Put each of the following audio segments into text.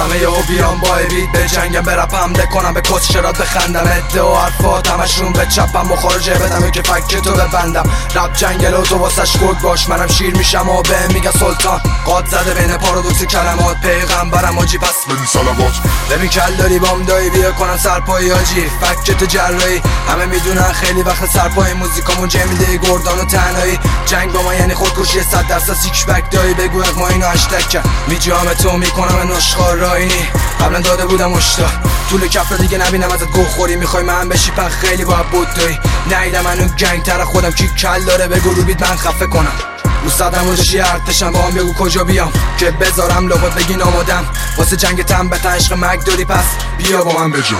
قرارمه یهو بیام با بیت به جنگم برپم بکنم به کس شرات بخندم ادعا و حرفات همشون به چپم مخارجه بدم که فکر تو ببندم رپ جنگل و تو واسش گرگ باش منم شیر میشم و به میگه سلطان قاد زده بین پارادوکس کلمات پیغمبرم آجی پس بدی صلوات ببین کل داری بام دایی بیا کنم سرپایی آجی فکت جرایی همه میدونن خیلی وقت سرپای موزیکامون جمیده گردان و تنهایی جنگ با ما یعنی خودکشی 100% سیکش بک دایی بگو ما اینو هشتگ کرد میجام تو میکنم نشخار راینی قبلا داده بودم اشتا طول کف دیگه نبینم ازت گوه خوری میخوای من بشی پن خیلی باید بود دایی نیدم منو گنگ تر خودم کی کل داره بگو رو بیت من خفه کنم رو صدم و جشی ارتشم با هم بگو کجا بیام که بذارم لابد بگین آمادم واسه جنگ تن به عشق مگ داری پس بیا با من بجا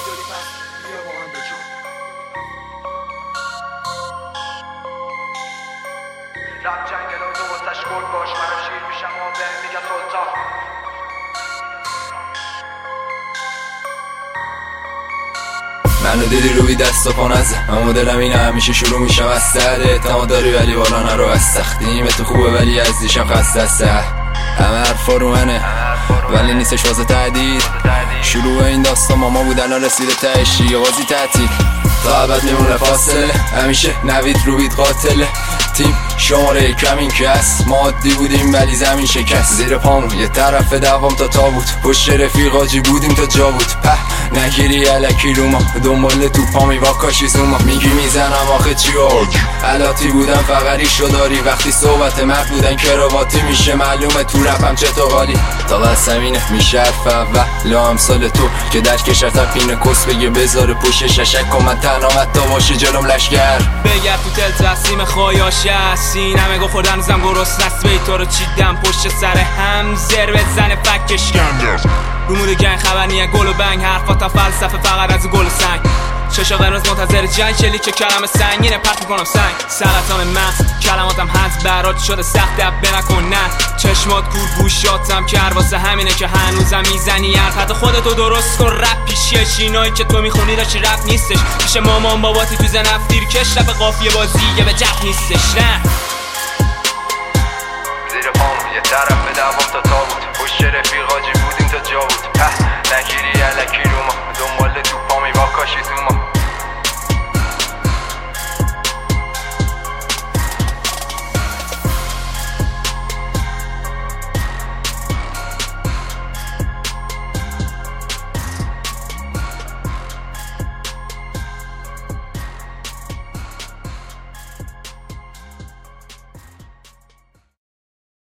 رپ جنگل و تو واسش گرگ باش منم شیر میشم و به میگه سلطان منو دیدی روی دست و پا نزه اما دلم اینه همیشه شروع میشم از سر اعتماد داری ولی بالا نرو از سختی نیمت خوبه ولی از دیشم خسته است همه حرفا رو منه ولی نیستش واسه تهدید شروع این داستان ماما بود الان رسیده تهش یه بازی تعطیل تا ابد میمونه فاصله همیشه نوید روید قاتله تیم شماره کمین کس ما عادی بودیم ولی زمین شکست زیر پامون یه طرف دوام تا بود پشت رفیقاجی بودیم تا جا بود په نگیری علکی رو ما دنبال تو پامی واکاشی زوما میگی میزنم آخه چی آج علاتی بودم فقری شداری وقتی صحبت مرد بودن کرواتی میشه معلومه تو رپم چه تو غالی تا بس همینه میشه حرف اول لا امثال تو که در کشر تپین کس بگه بذاره پوش ششک و من تنامت تا باشه جلوم لشگر بگر تو دل تصمیم خواهیاش هستی نمگو خوردن زم گرست نست بی تو رو چیدم پشت سر هم زر بزنه فکش رومود گنگ خبر نیه گل و بنگ حرفا تا فلسفه فقط از گل و سنگ ششا قرمز منتظر جنگ شلی که کلمه سنگینه پرت میکنم سنگ سرطان مست کلماتم هنز برات شده سخت دب نکن نه چشمات کور گوشاتم کر واسه همینه که هنوزم میزنی حرفت خودتو درست کن رپ پیشیه شینایی که تو میخونی داشتی رپ نیستش پیش مامان باباتی تو زن افتیر کش رپ قافیه بازیه به جف نیستش نه زیر پام یه طرف دوام تا بود پشت رفیقاجی